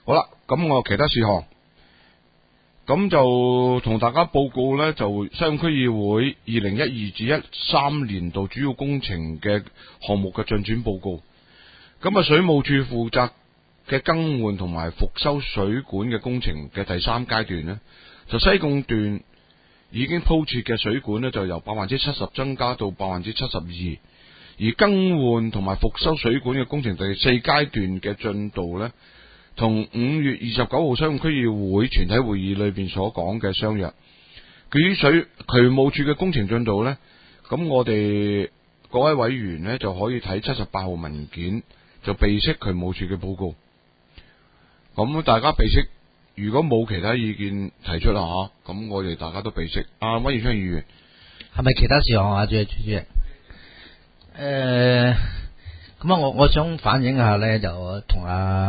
好啦，咁我其他事項，咁就同大家報告呢，就西貢區議會2012至13年度主要工程嘅項目嘅進展報告。咁啊，水務署負責嘅更換同埋復修水管嘅工程嘅第3階段呢，就西貢段已經鋪設嘅水管呢，就由70%增加到72%，而更換同埋復修水管嘅工程第4階段嘅進度呢，同5月29號西貢區議會全體會議裏邊所講嘅相若。至於渠務署嘅工程進度呢，咁我哋各位委員呢，就可以睇78號文件，就備悉渠務署嘅報告。咁大家備悉，如果冇其他意見提出啦吓，咁我哋大家都備悉。溫耀昌議員， 係咪其他事項啊？主席，咁我想反映下咧，就同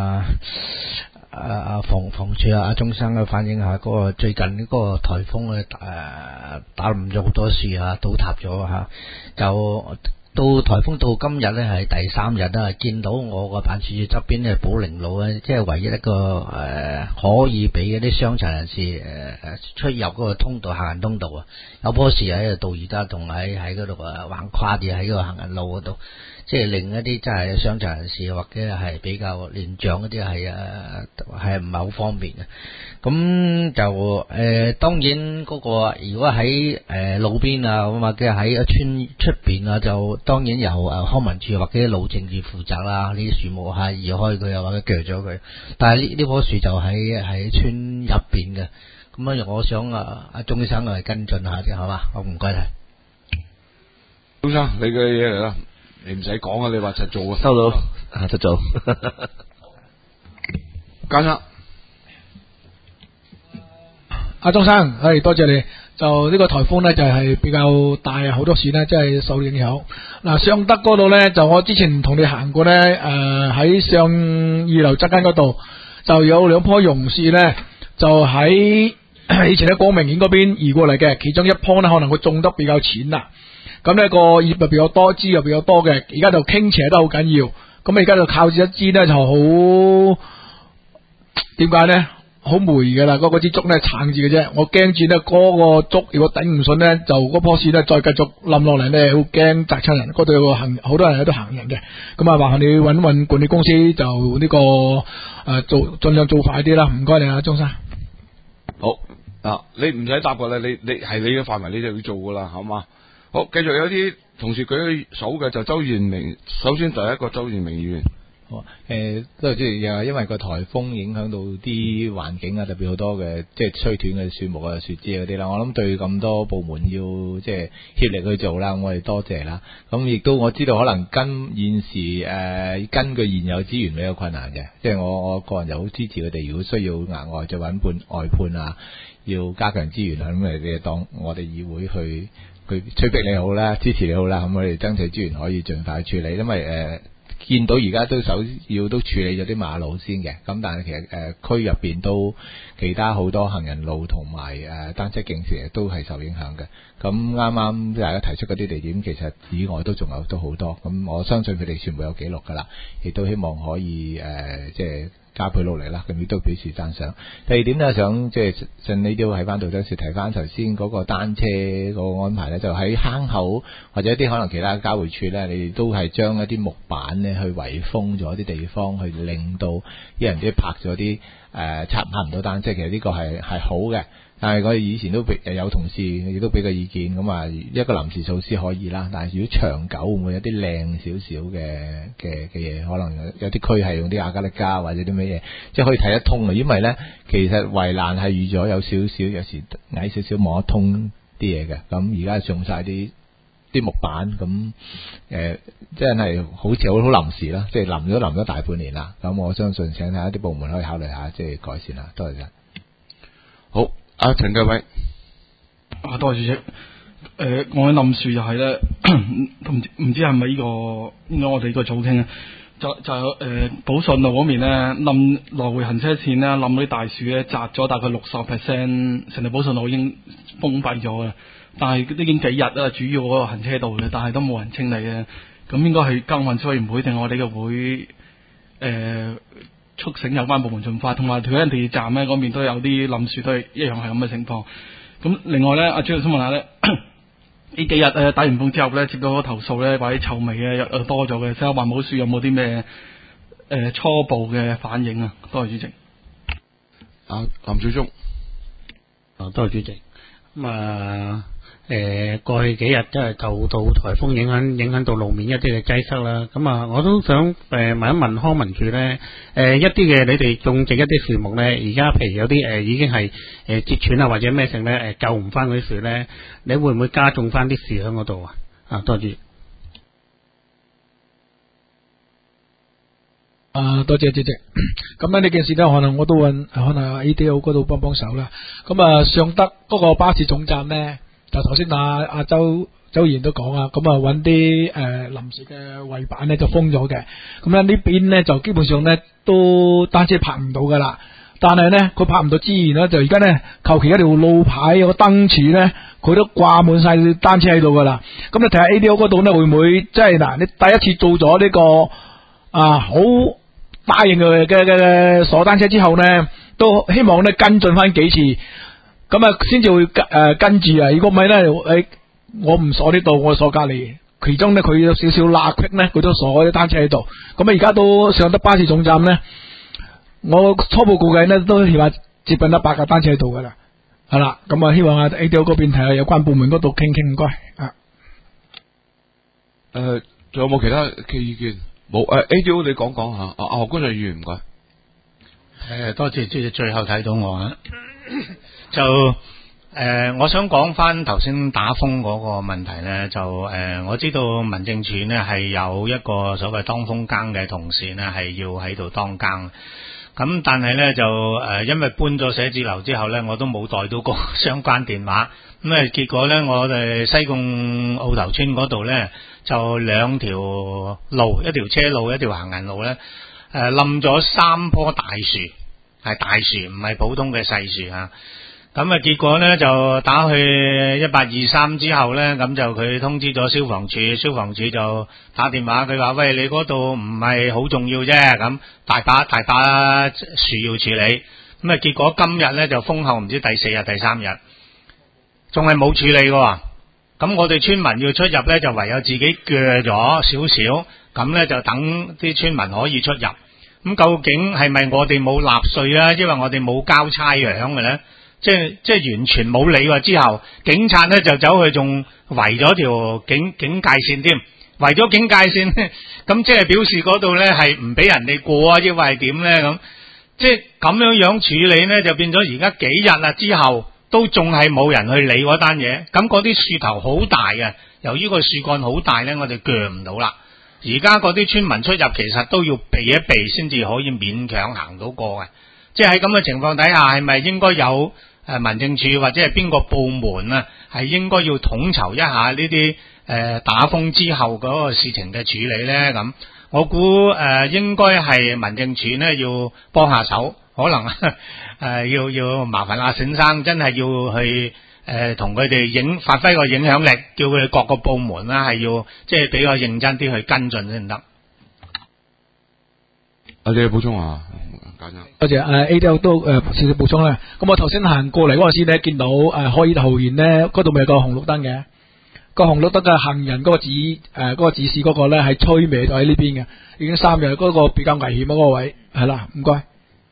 房署阿鍾生反映下嗰個最近嗰個颱風咧，打冧咗好多樹啊，倒塌咗吓，就到颱風到今日咧係第3日啦，見到我個辦事處側邊咧寶靈路咧，即係唯一一個可以俾嗰啲傷殘人士出入嗰個通道，行人通道啊，有棵樹喺度，到而家仲喺嗰度橫跨住喺個行人路嗰度，即係令一啲真係傷殘人士或者係比較年長嗰啲係唔係好方便嘅。咁就當然嗰個如果喺路邊啊，或者喺村出邊啊，就當然由康文署或者路政署負責啦。呢啲樹木係移開佢啊，或者鋸咗佢。但係呢棵樹就喺村入邊嘅。咁啊，我想阿鍾生嚟跟進下啫，好嘛？好，唔該你。 鍾生，你嘅嘢嚟啦，你唔使講啊，你話實做啊， 收到實做。 簡生。 阿鍾生，多謝你。就呢個颱風呢，就係比較大，好多樹呢，真係受影響。嗱，尚德嗰度呢，就我之前同你行過呢，喺上二樓側間嗰度就有2棵榕樹呢，就喺以前喺光明苑嗰邊移過嚟嘅，其中一棵呢，可能佢種得比較淺啦，咁呢個葉又比較多，枝又比較多嘅，而家就傾斜得好緊要。咁而家就靠住一枝呢，就好點解呢？好霉噶啦，嗰支竹咧撐住嘅啫，我驚住咧嗰個竹如果頂唔順咧，就嗰棵樹咧再繼續冧落嚟咧，好驚砸親人。嗰度有個好多人喺度行人嘅，咁啊，麻煩你搵管理公司就呢個盡量做快啲啦，唔該你啊，鍾生。 好嗱，你唔使答噶啦，你係你嘅範圍，你就要做噶啦，好嘛？好，繼續有啲同事舉起手嘅就周賢明，首先第一個周賢明議員。 都係即係因為個颱風影響到啲環境啊，特別好多嘅即係吹斷嘅樹木啊、樹枝嗰啲啦。我諗對咁多部門要即係協力去做啦，我哋多謝啦。咁亦都我知道可能跟現時根據現有資源比較困難嘅，即係我個人就好支持佢哋，如果需要額外再揾外判啊，要加強資源啊，咁你當我哋議會去催逼你好啦，支持你好啦，咁我哋爭取資源可以盡快處理，因為見到而家都首要都處理咗啲馬路先嘅，咁但係其實區入邊都其他好多行人路同埋單車徑其實都係受影響嘅。咁啱啱大家提出嗰啲地點，其實以外都仲有都好多，咁我相信佢哋全部有記錄噶啦，亦都希望可以即係加倍努力啦，咁亦都表示讚賞。第二點咧，想即係順呢都喺翻度，當時提翻頭先嗰個單車個安排咧，就喺坑口或者一啲可能其他交匯處咧，你哋都係將一啲木板咧去圍封咗一啲地方，去令到啲人即係泊咗啲插唔到單車。其實呢個係好嘅。但係我哋以前都有同事亦都俾個意見，咁啊一個臨時措施可以啦，但係如果長久會唔會有啲靚少少嘅嘢，可能有啲區係用啲亞加力膠或者啲咩嘢，即係可以睇得通嘅。因為咧其實圍欄係預咗有少少，有時矮少少望得通啲嘢嘅。咁而家用晒啲木板，咁真係好似好臨時啦，即係臨咗大半年啦。咁我相信請睇下啲部門可以考慮下，即係改善啦。多謝晒。 好。陳繼偉， 多謝主席。我喺冧樹就係咧，唔知係咪呢個應該我哋呢個組傾啊？就寶順路嗰邊咧冧來回行車線咧冧啲大樹咧砸咗大概60%，成條寶順路已經封閉咗嘅。但係已經幾日啦，主要嗰個行車道嘅，但係都冇人清理嘅。咁應該係交運輸委員會定我哋嘅會促請有關部門盡快，同埋佢喺地鐵站咧嗰邊都有啲冧樹，都係一樣係咁嘅情況。咁另外咧，阿朱想問下咧，呢幾日打完風之後咧，接到個投訴咧，或者臭味嘅又多咗嘅，睇下環保署有冇啲咩初步嘅反應啊？多謝主席。 林少忠。 多謝主席。過去幾日即係受到颱風影響到路面一啲嘅擠塞啦。我都想問一問康文署咧，一啲嘅你哋種植一啲樹木咧，而家譬如有啲已經係折斷啊或者咩性咧救唔翻嗰啲樹咧，你會唔會加種翻啲樹喺嗰度啊？多謝。 多謝主席。咁咧呢件事咧，可能我都揾可能 ADO 嗰度幫手啦。上德嗰個巴士總站咧，就頭先阿周議員都講啊，揾啲臨時嘅圍板咧就封咗嘅。咁咧呢邊咧就基本上咧都單車泊唔到噶啦。但係咧佢泊唔到之餘咧，就而家咧求其一條路牌有個燈柱咧，佢都掛滿晒單車喺度噶啦。咁你睇下 ADO 嗰度咧會唔會即係嗱？你第一次做咗呢個好大型嘅鎖單車之後呢，都希望咧跟進翻幾次，咁先至會跟住啊！如果唔係咧，我唔鎖呢度，我鎖隔離，其中咧佢有少少罅隙咧，佢都鎖啲單車喺度。咁而家都上得巴士總站咧，我初步估計咧都起碼接近100架單車喺度噶啦，係啦。咁希望ADO 嗰邊睇下有關部門嗰度傾傾，唔該。 仲有冇其他嘅意見？冇ADO 你講下，何君堯議員唔該。 多謝主席最後睇到我啊，就我想講翻頭先打風嗰個問題咧，就我知道民政處呢係有一個所謂當風更嘅同事呢係要喺度當更，咁但係咧就因為搬咗寫字樓之後咧，我都冇帶到個相關電話，咁結果咧我哋西貢澳頭村嗰度咧就2條路，一條車路一條行人路咧冧咗3棵大樹，係大樹唔係普通嘅細樹啊。咁結果咧就打去1823之後咧，咁就佢通知咗消防處，消防處就打電話，佢話喂，你嗰度唔係好重要啫，咁大把樹要處理。咁結果今日咧就封後唔知第4日第3日，仲係冇處理嘅。咁我哋村民要出入咧，就唯有自己鋸咗少少，咁咧就等啲村民可以出入。咁究竟係咪我哋冇納稅啊？因為我哋冇交差餉嘅咧？即係完全冇理喎。之後警察咧就走去仲圍咗條警戒線添，圍咗警戒線，咁即係表示嗰度咧係唔俾人哋過啊，抑或係點咧？咁即係咁樣處理咧，就變咗而家幾日啦之後，都仲係冇人去理嗰單嘢。咁嗰啲樹頭好大嘅，由於個樹幹好大咧，我哋鋸唔到啦。而家嗰啲村民出入其實都要避一避先至可以勉強行到過嘅。即係喺咁嘅情況底下，係咪應該有民政處或者係邊個部門啊，係應該要統籌一下呢啲打風之後嗰個事情嘅處理呢？咁我估應該係民政處呢要幫下手，可能要麻煩阿沈生真係要去同佢哋發揮個影響力，叫佢哋各個部門啦係要即係比較認真啲去跟進先得。 你補充下。 多謝ADO 都少少補充啦。咁我頭先行過嚟嗰陣時咧，見到海怡豪園咧嗰度咪有個紅綠燈嘅，個紅綠燈嘅行人嗰個指示嗰個咧係吹歪咗喺呢邊嘅，已經3日，嗰個比較危險嗰個位係啦，唔該。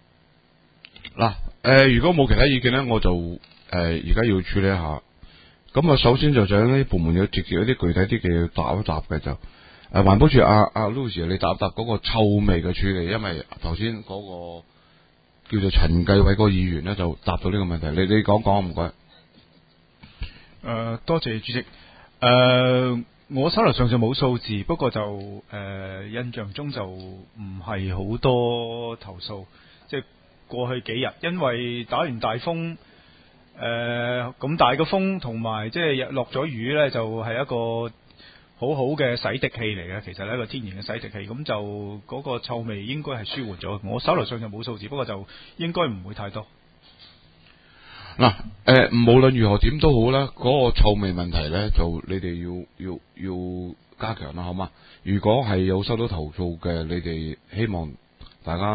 嗱，如果冇其他意見咧，我就而家要處理一下。咁首先就想呢啲部門要直接一啲具體啲嘅答一答嘅就。環保署阿 Lucy 你答一答嗰個臭味嘅處理，因為頭先嗰個叫做陳繼偉嗰個議員咧就答到呢個問題，你講講唔該。 多謝主席。我手頭上就冇數字，不過就印象中就唔係好多投訴，即係過去幾日，因為打完大風，咁大嘅風同埋即係落咗雨咧，就係一個好好嘅洗滌器嚟嘅，其實係一個天然嘅洗滌器，咁就嗰個臭味應該係舒緩咗。我手頭上就冇數字，不過就應該唔會太多。 嗱，無論如何點都好啦，嗰個臭味問題咧，就你哋要加強啦，好嘛？如果係有收到投訴嘅，你哋希望大家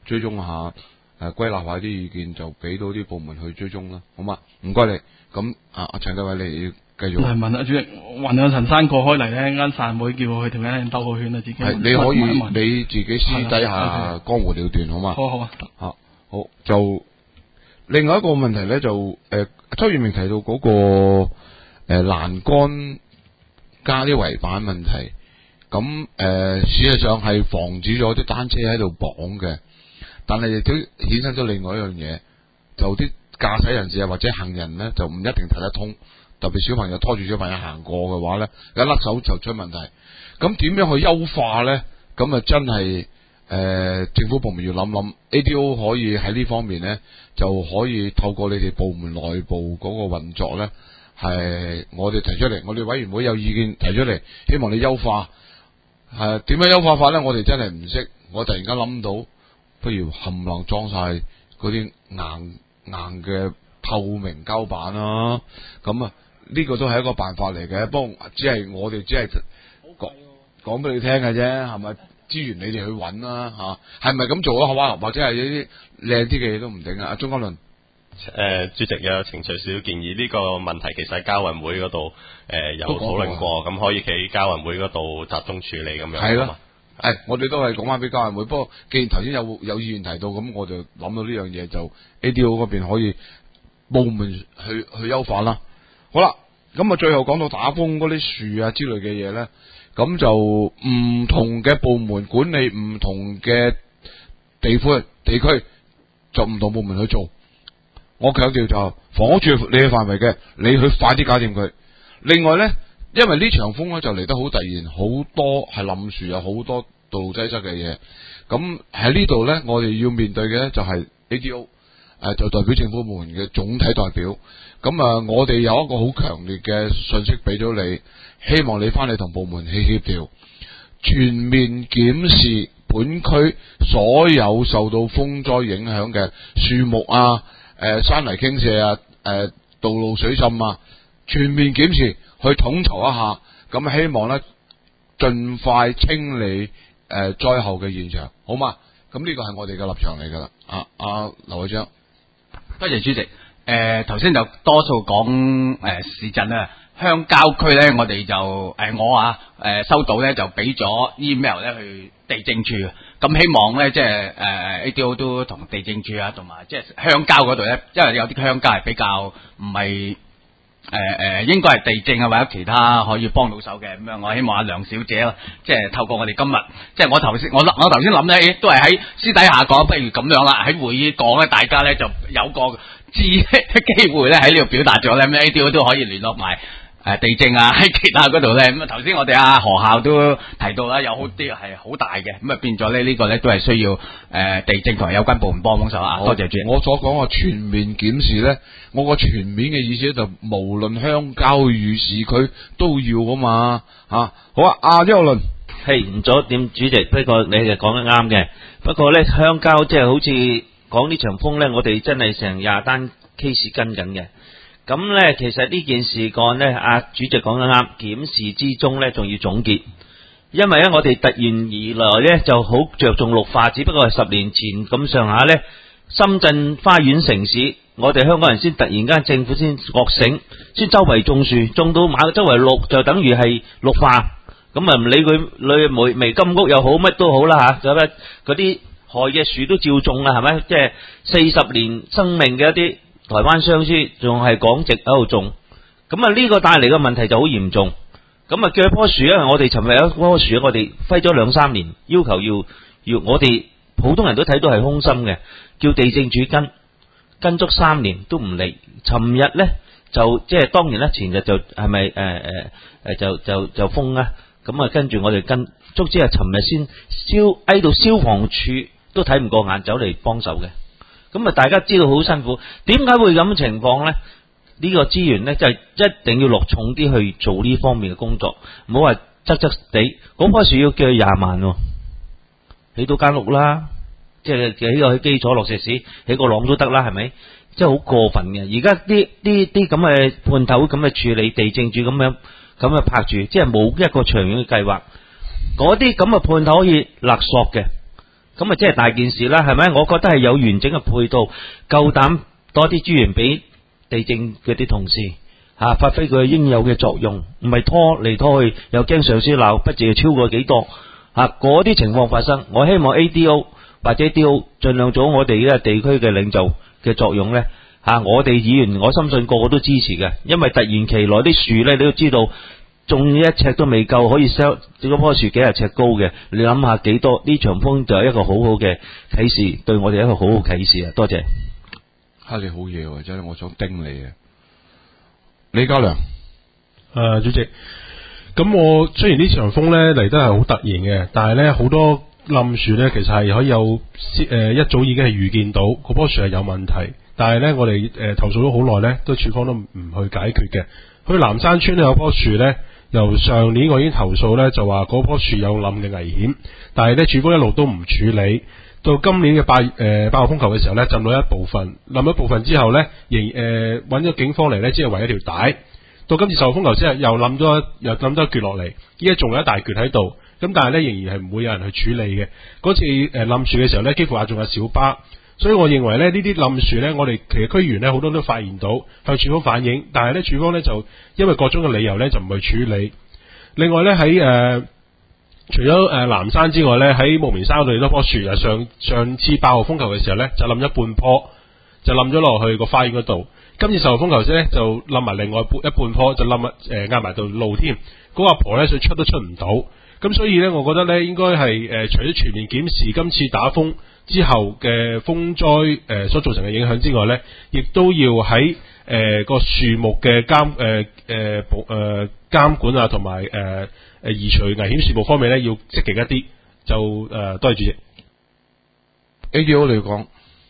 追蹤下，歸納下啲意見，就俾到啲部門去追蹤啦，好嘛？唔該你。咁阿陳繼偉，你繼續。 係問啊，主席，雲有陳山過開嚟咧，間散會叫我去條街兜個圈啊，自己。 係你可以你自己私底下江湖了斷，好嘛？ 好啊。 好就另外一個問題咧，就周耀明提到嗰個欄杆加啲圍板問題，咁事實上係防止咗啲單車喺度綁嘅，但係亦都衍生咗另外一樣嘢，就啲駕駛人士啊或者行人咧就唔一定睇得通，特別小朋友拖住小朋友行過嘅話咧，一甩手就出問題。咁點樣去優化咧？咁啊真係政府部門要諗諗 ，ADO 可以喺呢方面咧，就可以透過你哋部門內部嗰個運作咧，係我哋提出嚟，我哋委員會有意見提出嚟，希望你優化。點樣優化法咧？我哋真係唔識，我突然間諗到，不如冚唪唥裝晒嗰啲硬嘅透明膠板啦。咁啊，呢個都係一個辦法嚟嘅，不過我哋只係講俾你聽嘅啫，係咪？資源你哋去揾啦，係咪咁做啊？好嘛，或者係一啲靚啲嘅嘢都唔定啊。鍾嘉倫， 主席有程序少建議呢個問題，其實喺交運會嗰度有討論過，咁可以喺交運會嗰度集中處理咁樣。係咯， 我哋都係講翻俾交運會。不過既然頭先有議員提到，咁我就諗到呢樣嘢，就 ADO 嗰邊可以部門去優化啦。好啦，咁啊最後講到打風嗰啲樹啊之類嘅嘢咧。咁就唔同嘅部門管理唔同嘅地區，就唔同部門去做。我強調就房屋署你嘅範圍嘅，你去快啲搞掂佢。另外咧，因為呢場風咧就嚟得好突然，好多係冧樹，有好多道路擠塞嘅嘢。咁喺呢度咧，我哋要面對嘅咧就係 ADO，就代表政府部門嘅總體代表。咁我哋有一個好強烈嘅信息俾咗你。希望你翻嚟同部門去協調，全面檢視本區所有受到風災影響嘅樹木啊、山泥傾瀉啊、道路水浸啊，全面檢視去統籌一下，咁希望咧盡快清理災後嘅現場，好嘛？咁呢個係我哋嘅立場嚟噶啦。阿劉偉章， 多謝主席。頭先就多數講市鎮啊。鄉郊區咧，我哋就我收到咧就俾咗 email 咧去地政處，咁希望咧即係ADO 都同地政處啊，同埋即係鄉郊嗰度咧，因為有啲鄉郊係比較唔係應該係地政啊或者其他可以幫到手嘅咁樣，我希望阿梁小姐即係透過我哋今日，即係我頭先諗咧，都係喺私底下講，不如咁樣啦，喺會議講咧，大家咧就有個機會咧喺呢度表達咗咧，咁 ADO 都可以聯絡埋。地政啊，喺其他嗰度咧，咁啊頭先我哋何校都提到啦，有好啲係好大嘅，咁啊變咗咧呢個咧都係需要地政同有關部門幫手啊。多謝主席。 我所講嘅全面檢視咧，我個全面嘅意思就無論鄉郊與市區都要啊嘛好啊，阿邱倫係唔阻點主席，不過你係講得啱嘅。不過咧鄉郊即係好似講呢場風咧，我哋真係成20單 case 跟緊嘅。咁咧，其實呢件事幹咧，主席講得啱，檢視之中咧，仲要總結。因為咧，我哋突然而來咧，就好着重綠化，只不過係10年前咁上下咧，深圳花園城市，我哋香港人先突然間政府先覺醒，先周圍種樹，種到馬周圍綠，就等於係綠化。咁啊，唔理佢微金屋又好，乜都好啦吓，嗰啲害嘅樹都照種啦，係咪？即係40年生命嘅一啲。台灣商書仲係講直喺度種，咁啊呢個帶嚟嘅問題就好嚴重。咁啊，鋸棵樹咧，我哋尋日有一棵樹，我哋揮咗2-3年，要求要我哋普通人都睇到係空心嘅，叫地政處跟足3年都唔理。尋日咧就即係當然啦，前日就係咪就封啦，咁啊跟住我哋跟足之係尋日先喺度消防處都睇唔過眼，走嚟幫手嘅。咁啊，大家知道好辛苦，點解會咁嘅情況咧？呢個資源咧，就係一定要落重啲去做呢方面嘅工作，唔好話側地。嗰棵樹要鋸20萬，起到間屋啦，即係起個基礎落石屎，起個廊都得啦，係咪？即係好過分嘅。而家啲咁嘅判頭咁嘅處理，地政處咁樣拍住，即係冇一個長遠嘅計劃。嗰啲咁嘅判頭可以勒索嘅。 咁啊即係大件事啦，係咪？我覺得係有完整嘅配套，夠膽多啲資源俾地政嗰啲同事發揮佢應有嘅作用，唔係拖嚟拖去，又驚上司鬧，不知超過幾多嗰啲情況發生。我希望 ADO 或者 DO 盡量做我哋呢個地區嘅領袖嘅作用呢。我哋議員我深信個個都支持嘅，因為突然其來啲樹呢，你都知道種一尺都未夠，可以收嗰棵樹幾十尺高嘅，你諗下幾多？呢場風就係一個好好嘅啟示，對我哋一個好好啟示啊！多謝。 你好嘢喎，真係我想叮你啊！李家良， 主席，咁我雖然呢場風呢嚟得係好突然嘅，但係呢好多冧樹呢，其實係可以有一早已經係預見到嗰棵樹係有問題，但係呢，我哋投訴咗好耐呢，都署方都唔去解決嘅。去南山村呢有棵樹呢，由上年我已經投訴呢，就話嗰棵樹有冧嘅危險，但係呢，署方一路都唔處理。到今年嘅8號風球嘅時候呢，浸到一部分，冧一部分之後呢，揾咗警方嚟呢，只係圍一條帶。到今次10號風球之後，又冧咗一橛落嚟，依家仲有一大橛喺度。咁但係呢，仍然係唔會有人去處理嘅。嗰次冧樹嘅時候呢，幾乎仲有小巴。所以我認為呢啲冧樹呢，我哋其實區議員呢好多都發現到，向署方反映，但係呢，署方呢就因為各種嘅理由呢，就唔去處理。另外呢，喺除咗南山之外呢，喺木棉山嗰度多棵樹啊，上次8號風球嘅時候呢，就冧咗半棵，就冧咗落去個花園嗰度。今次10號風球呢，就冧埋另外一半棵，就冧壓埋到路添。嗰阿婆呢，想出都出唔到。咁所以呢，我覺得呢應該係除咗全面檢視今次打風之後嘅風災所造成嘅影響之外呢，亦都要喺個樹木嘅監管啊，同埋移除危險樹木方面呢，要積極一啲。就多謝主席。 ADO 你講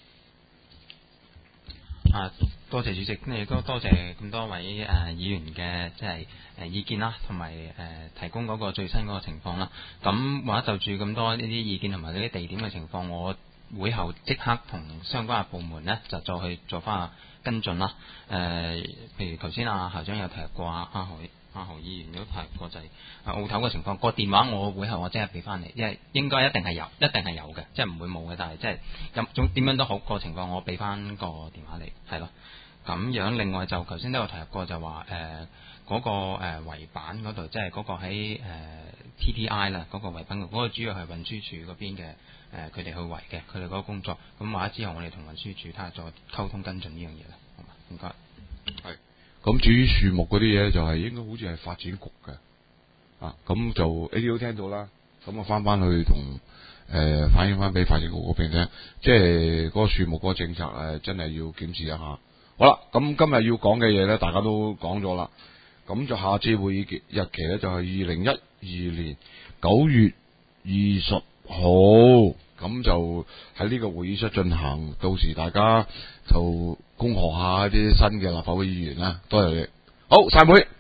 多謝主席，亦都多謝咁多位議員嘅即係意見啦，同埋提供嗰個最新嗰個情況啦。咁或者就住咁多呢啲意見同埋呢啲地點嘅情況，我會後即刻同相關嘅部門呢，就再去做翻跟進啦。譬如頭先校長有提過阿何議員都提過就係澳頭嘅情況，個電話我會後我即刻俾翻你，因為應該一定係有嘅，即係唔會冇嘅，但係即係點樣都好，個情況我俾翻個電話你，係咯。咁樣另外就頭先都有提過就話嗰個圍板嗰度，即係嗰個喺TPI 啦，嗰個圍板嗰個主要係運輸署嗰邊嘅佢哋去圍嘅，佢哋嗰個工作。咁或者之後我哋同運輸署睇下再溝通跟進呢樣嘢啦，好嘛？唔該。 係。咁至於樹木嗰啲嘢就係應該好似係發展局嘅，咁就 ADO 聽到啦，咁我翻去同反映翻俾發展局嗰邊聽，即係嗰個樹木嗰個政策真係要檢視一下。好啦，咁今日要講嘅嘢咧，大家都講咗啦，咁就下次會議日期咧就係2012年9月20號，咁就喺呢個會議室進行，到時大家就恭賀下啲新嘅立法會議員啦。多謝你，好，散會。